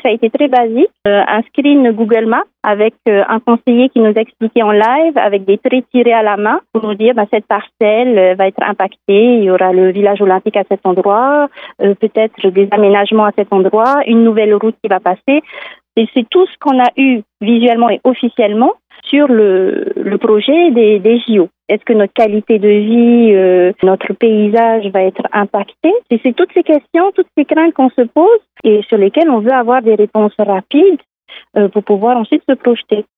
Ça a été très basique. Un screen Google Maps avec un conseiller qui nous expliquait en live avec des traits tirés à la main pour nous dire cette parcelle va être impactée. Il y aura le village olympique à cet endroit, peut-être des aménagements à cet endroit, une nouvelle route qui va passer. Et c'est tout ce qu'on a eu visuellement et officiellement sur le projet des JO. Est-ce que notre qualité de vie, notre paysage va être impacté? C'est toutes ces questions, toutes ces craintes qu'on se pose et sur lesquelles on veut avoir des réponses rapides pour pouvoir ensuite se projeter.